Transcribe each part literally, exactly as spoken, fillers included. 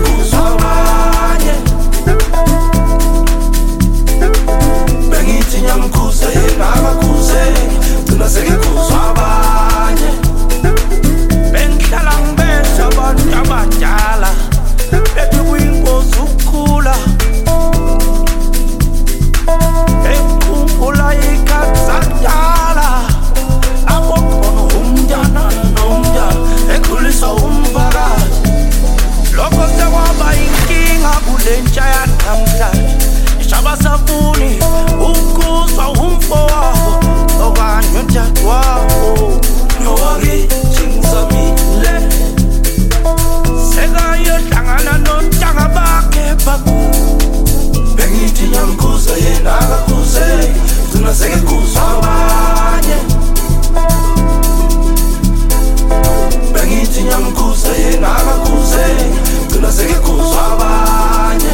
kuzwa abanye. Bengithi ngiyamkhuza yena akakhuze, gcina sekekuzwa abanye. Bengihlala ngibesha abantu abadala, bethi kuyingozi ukukhula. Ekhumbula ikhathi sakudala, lapho khona umntwana nomntwana ekhuliswa umphakathi. Lokho sekwaba inkinga kule ntsha yanamhlanje, isabasafuni ukuzwa umfowabo okanye udadewabo. Nowakithi ngizamile, sekayohlangana nontanga bakhe babu. Bengithi ngiyamkhuza yena akakhuze, gcina sekekuzwa abanye. Bengithi ngiyamkhuza yena akakhuze, gcina sekekuzwa abanye.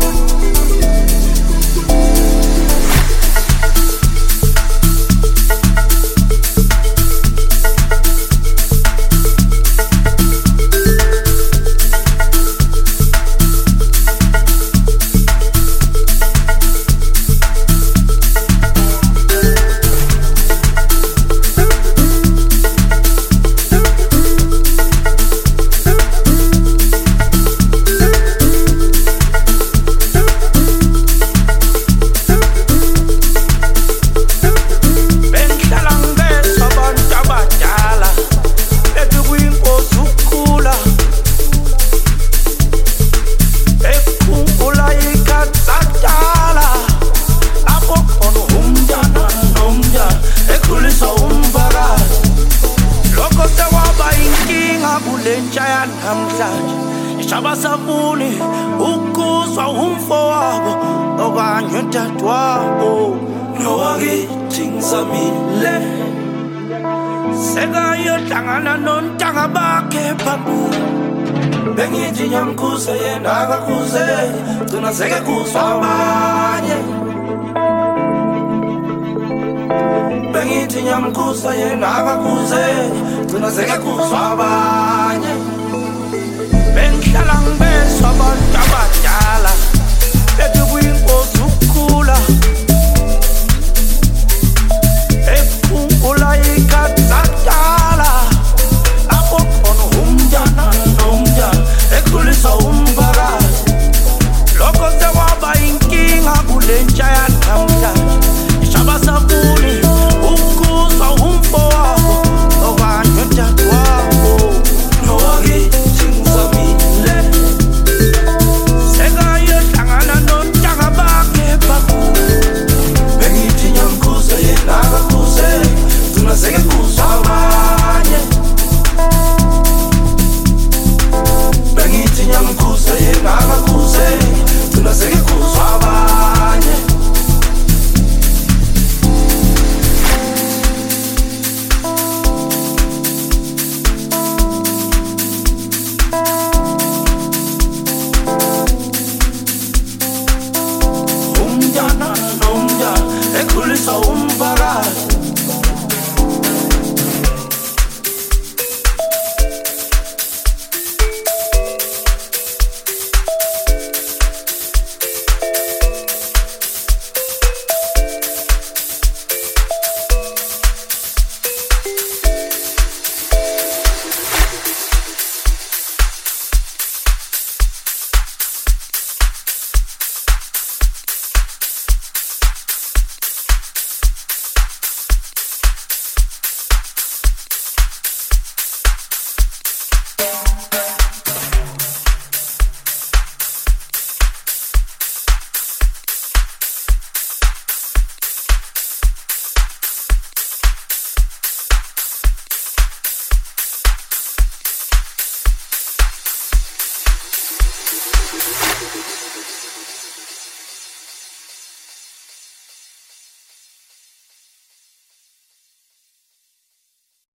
Isabasafuni ukuzwa umfowabo okanye udadewabo. Nowakithi ngizamile, sekayohlangana nontanga bakhe babu. Bengithi ngiyamkhuza yena akakhuze, gcina sekekuzwa abanye. Bengithi ngiyamkhuza yena akakhuze, gcina sekekuzwa abanye. Bengihlala ngibesha abantu